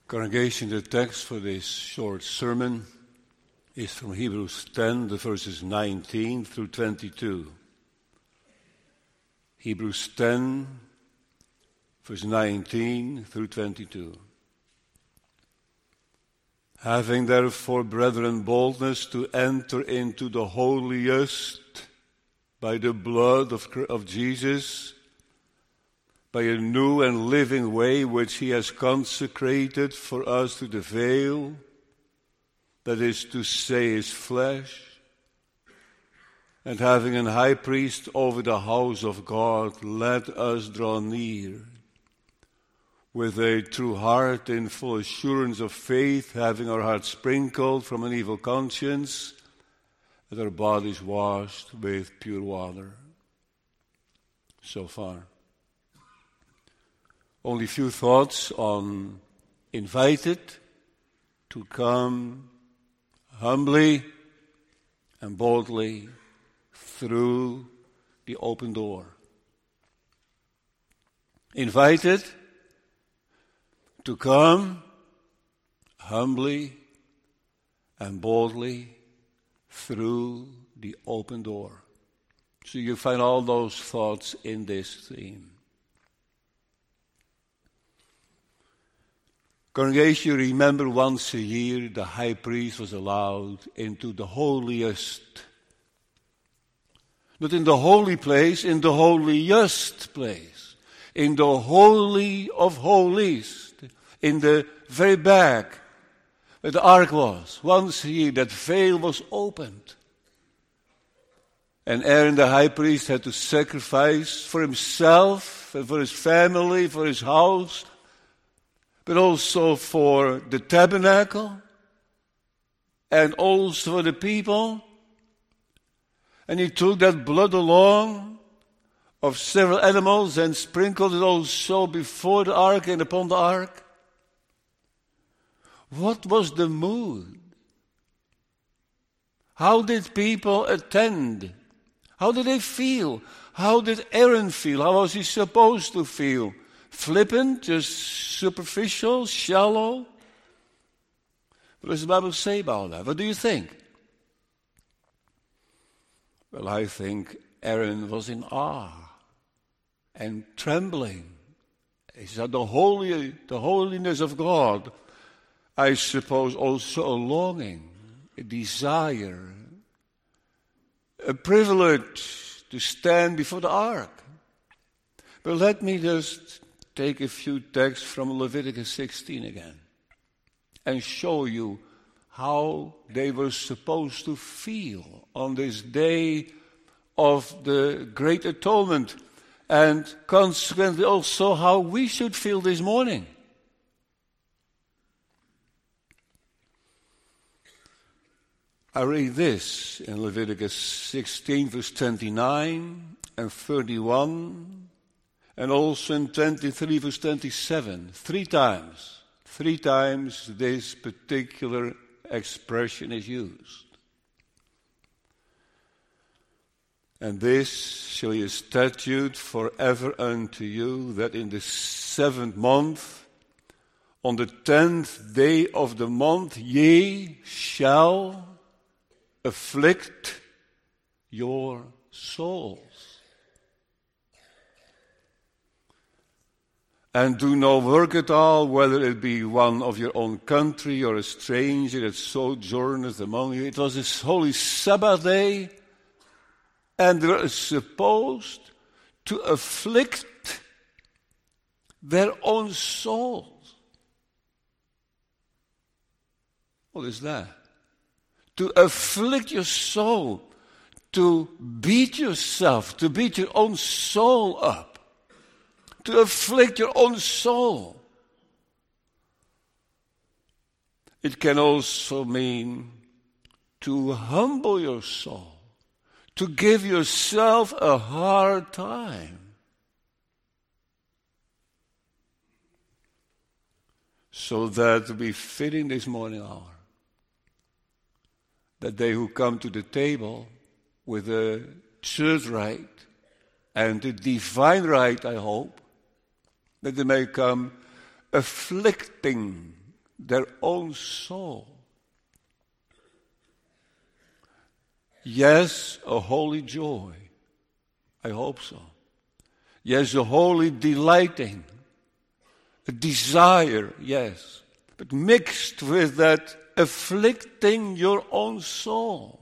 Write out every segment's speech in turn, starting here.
Congregation, the text for this short sermon is from Hebrews 10, the verses 19 through 22. Hebrews 10, verse 19 through 22. Having therefore, brethren, boldness to enter into the holiest by the blood of Jesus, by a new and living way which he has consecrated for us through the veil, that is to say, his flesh, and having an high priest over the house of God, let us draw near with a true heart in full assurance of faith, having our hearts sprinkled from an evil conscience, and our bodies washed with pure water. So far. Only few thoughts on invited to come humbly and boldly through the open door. Invited to come humbly and boldly through the open door. So you find all those thoughts in this theme. Congregation, you remember once a year the high priest was allowed into the holiest. Not in the holy place, in the holiest place. In the holy of holies. In the very back where the ark was. Once a year that veil was opened. And Aaron the high priest had to sacrifice for himself and for his family, for his house, but also for the tabernacle, and also for the people. And he took that blood along of several animals and sprinkled it also before the ark and upon the ark. What was the mood? How did people attend? How did they feel? How did Aaron feel? How was he supposed to feel? Flippant, just superficial, shallow? What does the Bible say about that? What do you think? Well, I think Aaron was in awe and trembling. He said the holiness of God. I suppose also a longing, a desire, a privilege to stand before the ark. But let me just take a few texts from Leviticus 16 again and show you how they were supposed to feel on this day of the Great Atonement, and consequently also how we should feel this morning. I read this in Leviticus 16, verse 29 and 31, and also in 23, verse 27. Three times this particular expression is used. And this shall be a statute forever unto you, that in the 7th month, on the 10th day of the month, ye shall afflict your souls. And do no work at all, whether it be one of your own country or a stranger that sojourneth among you. It was this holy Sabbath day, and they were supposed to afflict their own souls. What is that? To afflict your soul, to beat yourself, to beat your own soul up, to afflict your own soul. It can also mean to humble your soul, to give yourself a hard time. So that we fit in this morning hour, that they who come to the table with a church right and a divine right, I hope, that they may come afflicting their own soul. Yes, a holy joy. I hope so. Yes, a holy delighting. A desire, yes. But mixed with that afflicting your own soul.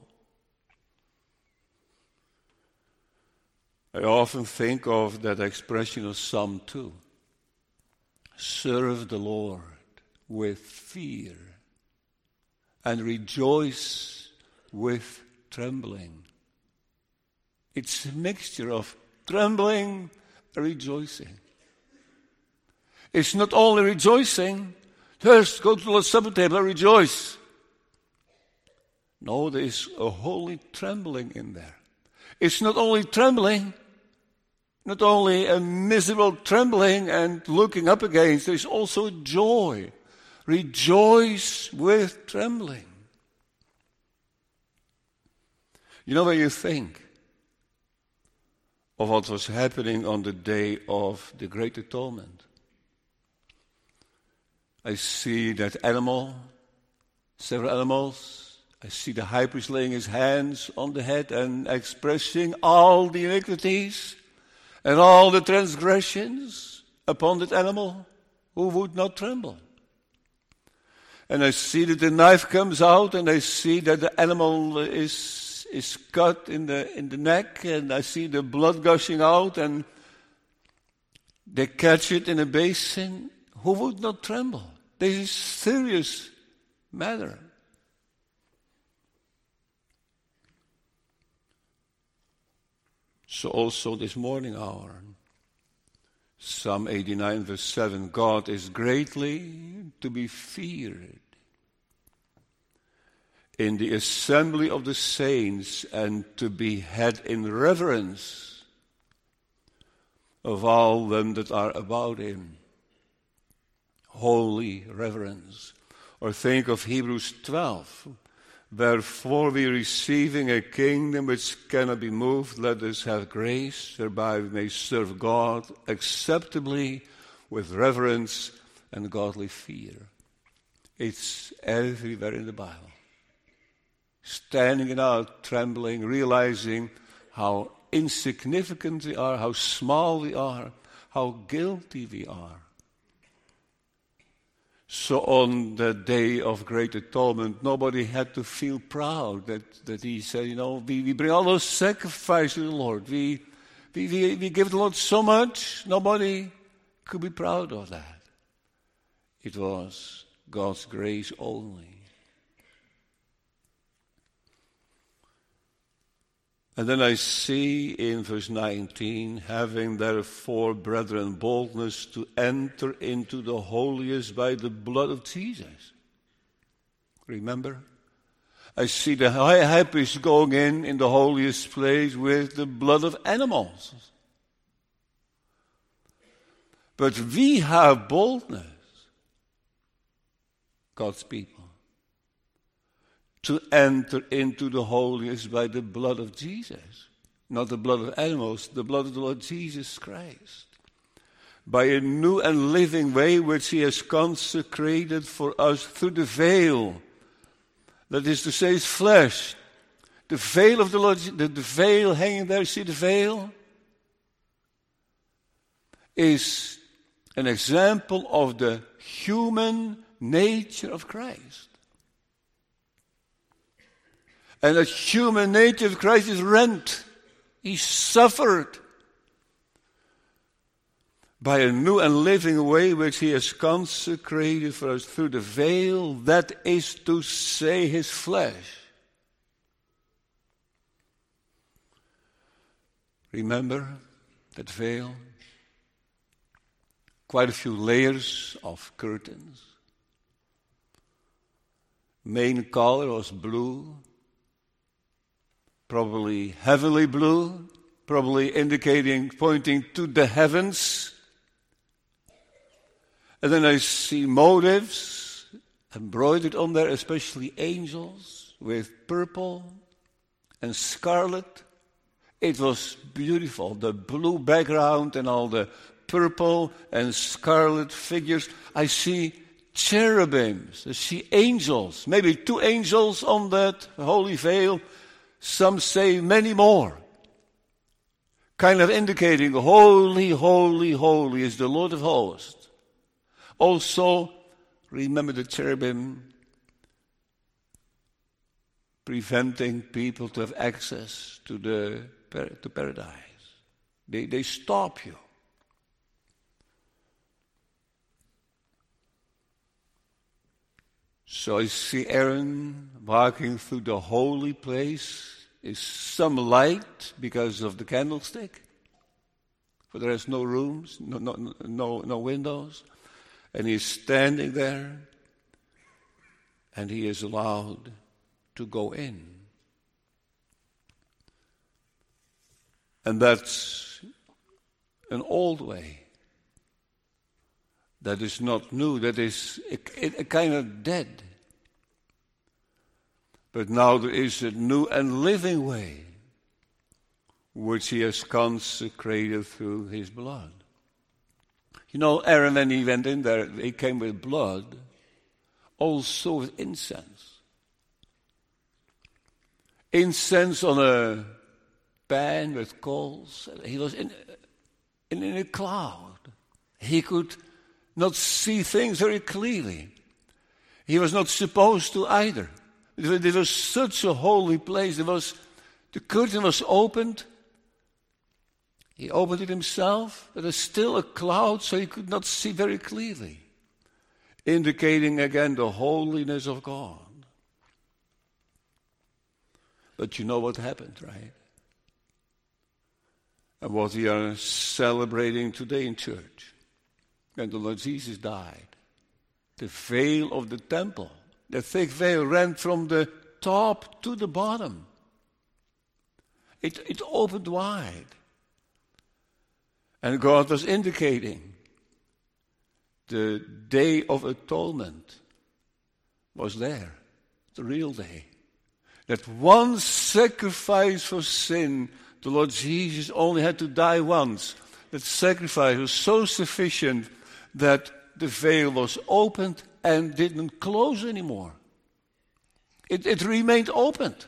I often think of that expression of Psalm 2. Serve the Lord with fear and rejoice with trembling. It's a mixture of trembling and rejoicing. It's not only rejoicing, first go to the Lord's Supper table and rejoice. No, there is a holy trembling in there. It's not only trembling, not only a miserable trembling and looking up against, there is also joy. Rejoice with trembling. You know, when you think of what was happening on the day of the Great Atonement, I see that animal, several animals. I see the high priest laying his hands on the head and expressing all the iniquities and all the transgressions upon that animal who would not tremble. And I see that the knife comes out, and I see that the animal is cut in the neck, and I see the blood gushing out, and they catch it in a basin. Who would not tremble? This is a serious matter. So also this morning hour, Psalm 89 verse 7, God is greatly to be feared in the assembly of the saints and to be had in reverence of all them that are about him. Holy reverence. Or think of Hebrews 12. Wherefore we receiving a kingdom which cannot be moved, let us have grace, whereby we may serve God acceptably with reverence and godly fear. It's everywhere in the Bible. Standing it out, trembling, realizing how insignificant we are, how small we are, how guilty we are. So on the day of Great Atonement, nobody had to feel proud that he said, we bring all those sacrifices to the Lord. We give the Lord so much, nobody could be proud of that. It was God's grace only. And then I see in verse 19, having therefore, brethren, boldness to enter into the holiest by the blood of Jesus. Remember? I see the high priest going in the holiest place with the blood of animals. But we have boldness, God's people, to enter into the holiest by the blood of Jesus. Not the blood of animals, the blood of the Lord Jesus Christ. By a new and living way which he has consecrated for us through the veil. That is to say, his flesh. The veil of the Lord, the veil hanging there, see the veil? Is an example of the human nature of Christ. And the human nature of Christ is rent. He suffered by a new and living way which he has consecrated for us through the veil, that is to say, his flesh. Remember that veil? Quite a few layers of curtains. Main color was blue. Probably heavenly blue, probably pointing to the heavens. And then I see motives embroidered on there, especially angels, with purple and scarlet. It was beautiful, the blue background and all the purple and scarlet figures. I see cherubims. I see angels, maybe 2 angels on that holy veil. Some say many more. Kind of indicating, holy, holy, holy is the Lord of hosts. Also, remember the cherubim preventing people to have access to paradise. They stop you. So I see Aaron walking through the holy place. Is some light because of the candlestick, for there is no rooms, no windows, and he's standing there, and he is allowed to go in. And that's an old way. That is not new, that is a kind of dead. But now there is a new and living way, which he has consecrated through his blood. You know, Aaron, when he went in there, he came with blood, also with incense. Incense on a pan with coals. He was in a cloud. He could not see things very clearly. He was not supposed to either. It was such a holy place. The curtain was opened. He opened it himself. There was still a cloud, so he could not see very clearly, indicating again the holiness of God. But you know what happened, right? And what we are celebrating today in church. When the Lord Jesus died, the veil of the temple, the thick veil, ran from the top to the bottom. It opened wide. And God was indicating the day of atonement was there, the real day. That one sacrifice for sin, the Lord Jesus only had to die once. That sacrifice was so sufficient that the veil was opened and didn't close anymore. It remained opened.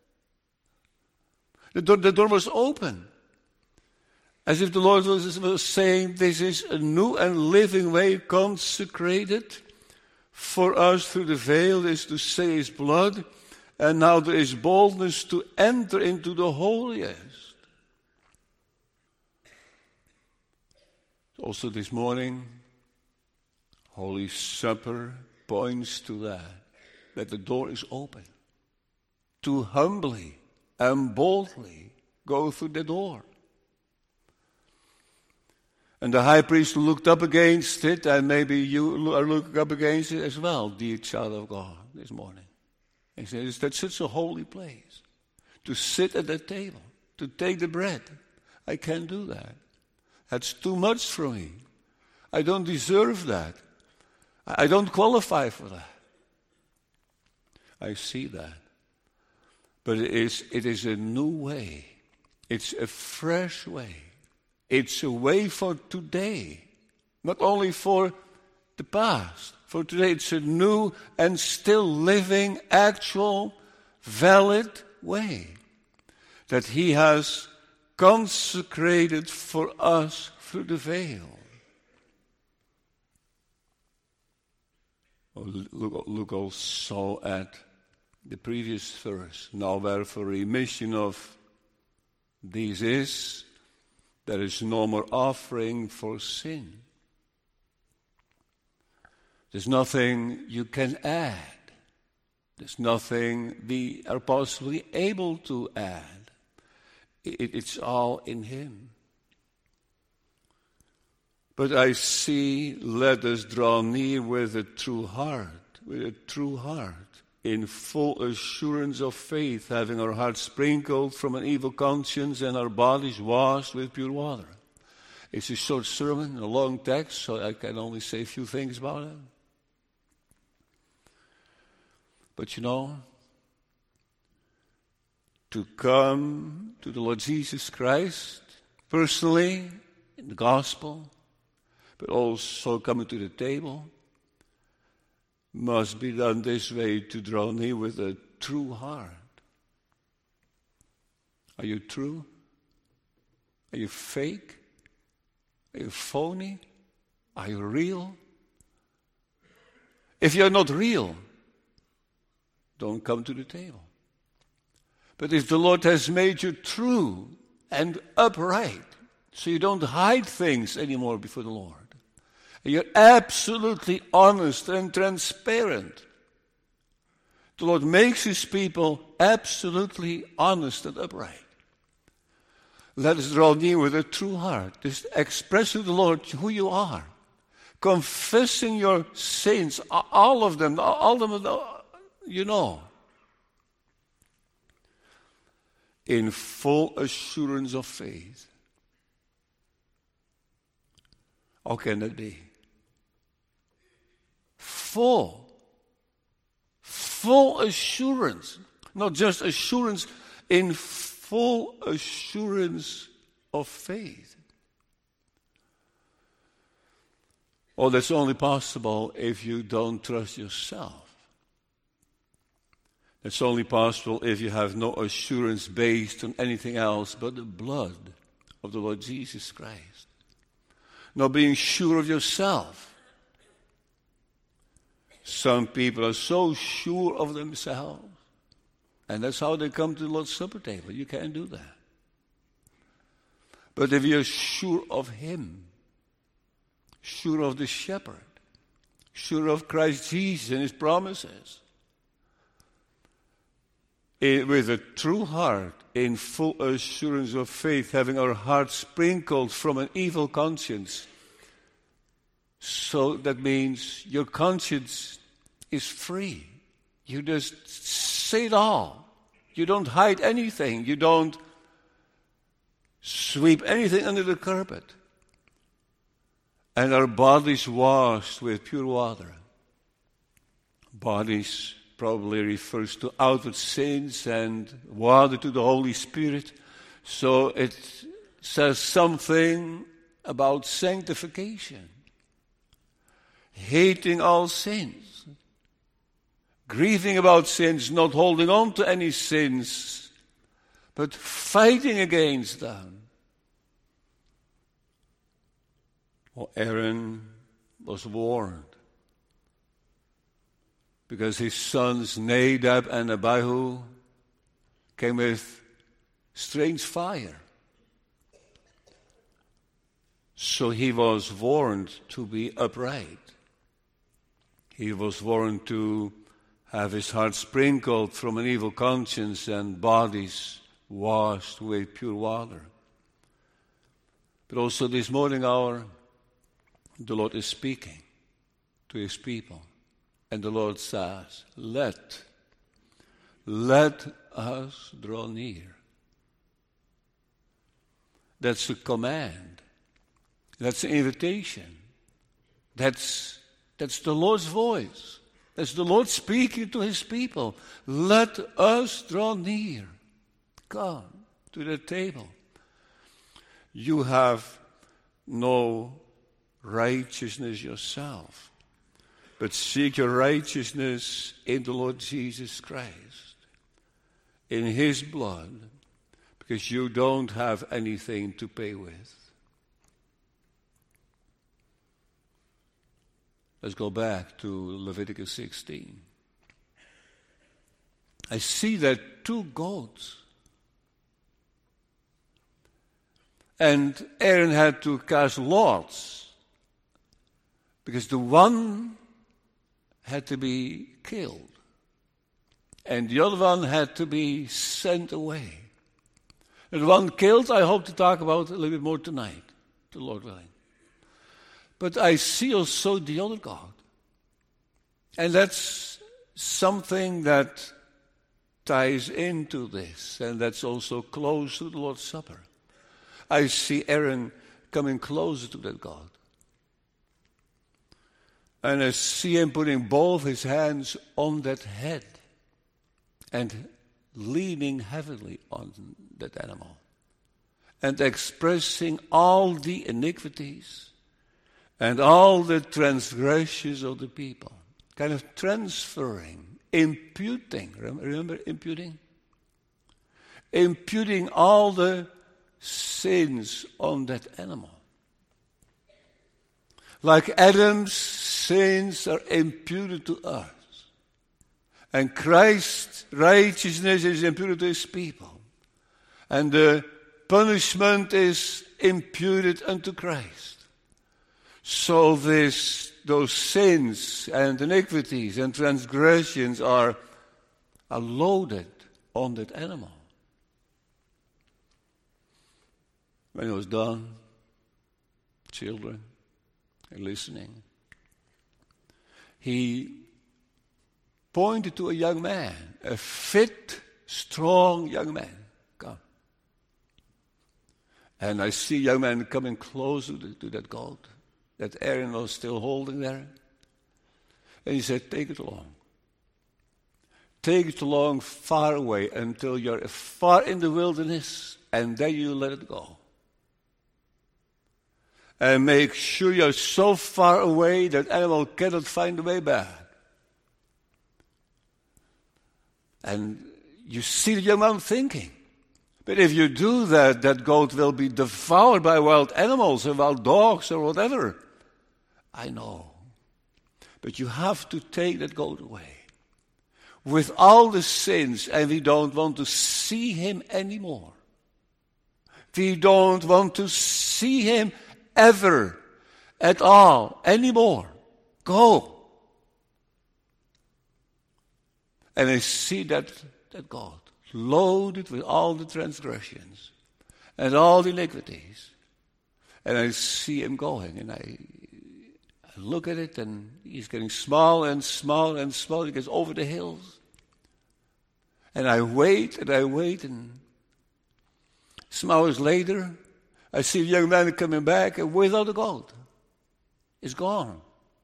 The door was open. As if the Lord was saying, this is a new and living way consecrated for us through the veil, is to say his blood. And now there is boldness to enter into the holiest. Also this morning, Holy Supper points to that the door is open. To humbly and boldly go through the door. And the high priest looked up against it, and maybe you are looking up against it as well, dear child of God, this morning. He says, that's such a holy place. To sit at that table, to take the bread. I can't do that. That's too much for me. I don't deserve that. I don't qualify for that. I see that. But it is a new way. It's a fresh way. It's a way for today. Not only for the past. For today it's a new and still living, actual, valid way. That he has consecrated for us through the veil. Look also at the previous verse. Now wherefore remission of these there is no more offering for sin. There's nothing you can add. There's nothing we are possibly able to add. It's all in him. But I see, let us draw near with a true heart, in full assurance of faith, having our hearts sprinkled from an evil conscience and our bodies washed with pure water. It's a short sermon, a long text, so I can only say a few things about it. But you know, to come to the Lord Jesus Christ, personally, in the gospel, but also coming to the table, must be done this way to draw near with a true heart. Are you true? Are you fake? Are you phony? Are you real? If you're not real, don't come to the table. But if the Lord has made you true and upright, so you don't hide things anymore before the Lord, and you're absolutely honest and transparent, the Lord makes his people absolutely honest and upright. Let us draw near with a true heart. Just express to the Lord who you are. Confessing your sins, all of them, you know. In full assurance of faith. How can that be? Full assurance. Not just assurance, in full assurance of faith. Oh, that's only possible if you don't trust yourself. It's only possible if you have no assurance based on anything else but the blood of the Lord Jesus Christ. Not being sure of yourself. Some people are so sure of themselves, and that's how they come to the Lord's Supper table. You can't do that. But if you're sure of Him, sure of the Shepherd, sure of Christ Jesus and His promises, with a true heart, in full assurance of faith, having our hearts sprinkled from an evil conscience. So that means your conscience is free. You just say it all. You don't hide anything. You don't sweep anything under the carpet. And our bodies washed with pure water. Bodies probably refers to outward sins, and water to the Holy Spirit. So it says something about sanctification. Hating all sins. Grieving about sins, not holding on to any sins, but fighting against them. Well, Aaron was warned, because his sons Nadab and Abihu came with strange fire. So he was warned to be upright. He was warned to have his heart sprinkled from an evil conscience and bodies washed with pure water. But also this morning hour, the Lord is speaking to his people. And the Lord says, let us draw near. That's a command. That's an invitation. That's the Lord's voice. That's the Lord speaking to his people. Let us draw near. Come to the table. You have no righteousness yourself, but seek your righteousness in the Lord Jesus Christ, in his blood, because you don't have anything to pay with. Let's go back to Leviticus 16. I see that 2 goats. And Aaron had to cast lots, because the one had to be killed, and the other one had to be sent away. And the one killed, I hope to talk about a little bit more tonight, the Lord willing. But I see also the other God. And that's something that ties into this, and that's also close to the Lord's Supper. I see Aaron coming closer to that God. And I see him putting both his hands on that head and leaning heavily on that animal and expressing all the iniquities and all the transgressions of the people. kind of transferring, imputing. Remember imputing? Imputing all the sins on that animal. Like Adam's sins are imputed to us. And Christ's righteousness is imputed to his people. And the punishment is imputed unto Christ. So those sins and iniquities and transgressions are loaded on that animal. When it was done, children are listening. He pointed to a young man, a fit, strong young man. Come. And I see a young man coming closer to that goat that Aaron was still holding there. And he said, take it along. Take it along far away until you're far in the wilderness, and then you let it go. And make sure you're so far away that animal cannot find the way back. And you see the young man thinking, but if you do that, that goat will be devoured by wild animals or wild dogs or whatever. I know. But you have to take that goat away with all the sins, and we don't want to see him anymore. We don't want to see him ever at all anymore. Go. And I see that God loaded with all the transgressions and all the iniquities. And I see him going, and I look at it, and he's getting small and small and small. He gets over the hills. And I wait, and some hours later, I see a young man coming back, and without the goat, it's gone.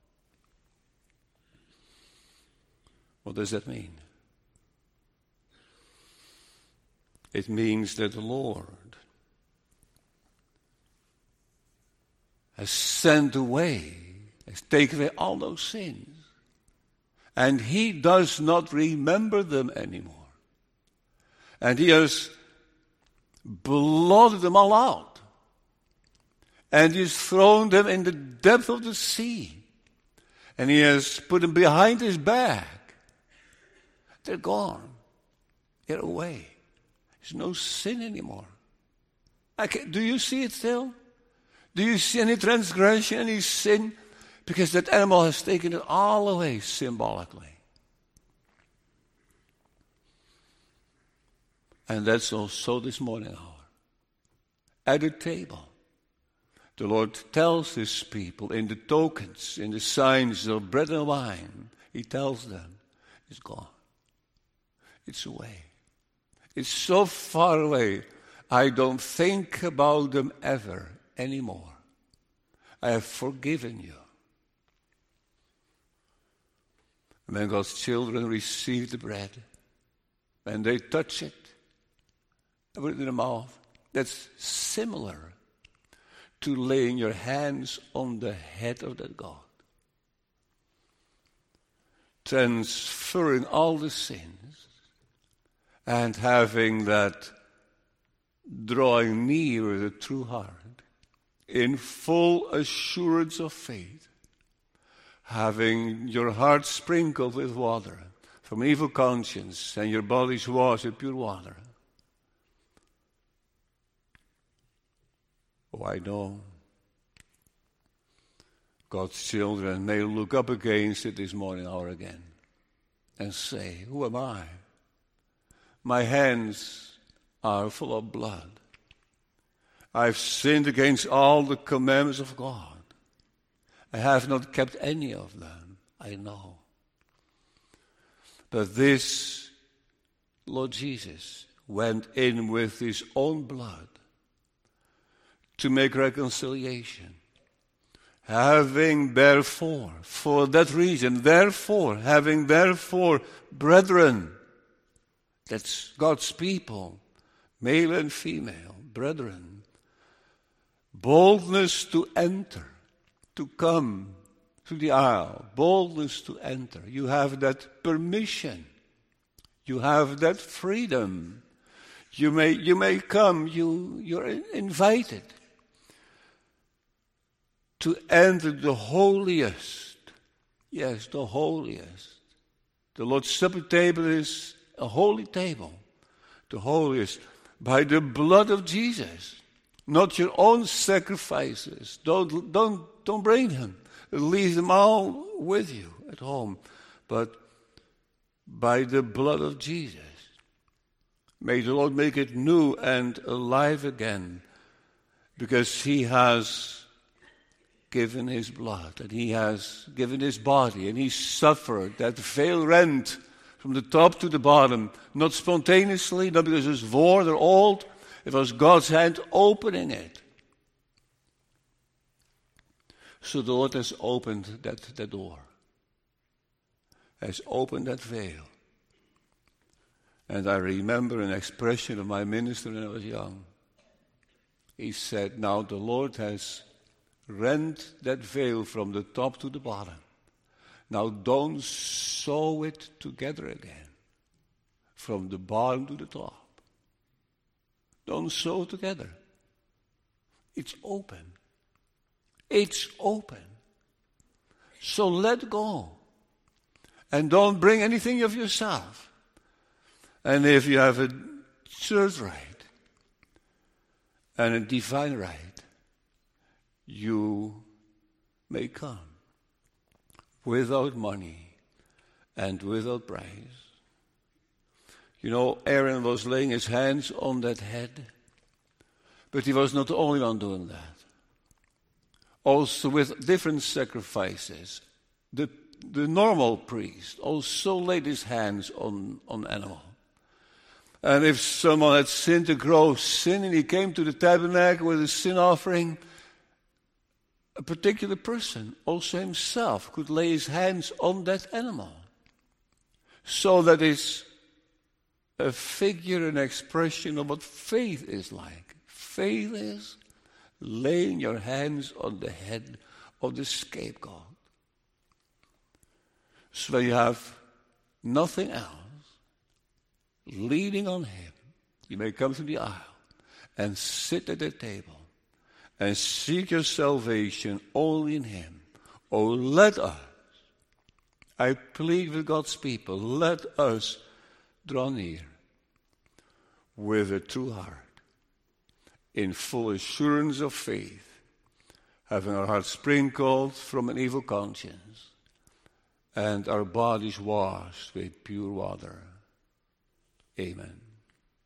What does that mean? It means that the Lord has sent away, has taken away all those sins. And he does not remember them anymore. And he has blotted them all out. And he has thrown them in the depth of the sea. And he has put them behind his back. They're gone. They're away. There's no sin anymore. Do you see it still? Do you see any transgression, any sin? Because that animal has taken it all away symbolically. And that's also this morning hour. At the table, the Lord tells his people in the tokens, in the signs of bread and wine, he tells them, it's gone. It's away. It's so far away, I don't think about them ever anymore. I have forgiven you. And when God's children receive the bread, and they touch it, and put it in their mouth, that's similar to laying your hands on the head of that God. Transferring all the sins and having that drawing near with a true heart in full assurance of faith, having your heart sprinkled with water from evil conscience and your bodies washed with pure water. Oh, I know God's children may look up against it this morning hour again and say, who am I? My hands are full of blood. I've sinned against all the commandments of God. I have not kept any of them. I know. But this Lord Jesus went in with his own blood to make reconciliation. Having therefore, for that reason, having therefore, brethren, that's God's people, male and female, brethren, boldness to enter, to come through the aisle, boldness to enter. You have that permission. You have that freedom. You may come. You're invited to enter the holiest. Yes, the holiest. The Lord's Supper table is a holy table. The holiest. By the blood of Jesus. Not your own sacrifices. Don't bring them. Leave them all with you at home. But by the blood of Jesus. May the Lord make it new and alive again. Because He has given His blood. And He has given His body. And He suffered that veil rent from the top to the bottom. Not spontaneously, not because it's worn or old. It was God's hand opening it. So the Lord has opened that door. Has opened that veil. And I remember an expression of my minister when I was young. He said, now the Lord has rent that veil from the top to the bottom. Now don't sew it together again. From the bottom to the top. Don't sew together. It's open. It's open. So let go. And don't bring anything of yourself. And if you have a church right and a divine right, you may come without money and without price. You know, Aaron was laying his hands on that head, but he was not the only one doing that. Also with different sacrifices. The normal priest also laid his hands on animal. And if someone had sinned a gross sin and he came to the tabernacle with a sin offering, a particular person, also himself, could lay his hands on that animal. So that is a figure, an expression of what faith is like. Faith is laying your hands on the head of the scapegoat. So when you have nothing else, leaning on Him, you may come to the aisle and sit at the table and seek your salvation only in Him. Oh, let us, I plead with God's people, let us draw near with a true heart, in full assurance of faith, having our hearts sprinkled from an evil conscience, and our bodies washed with pure water. Amen.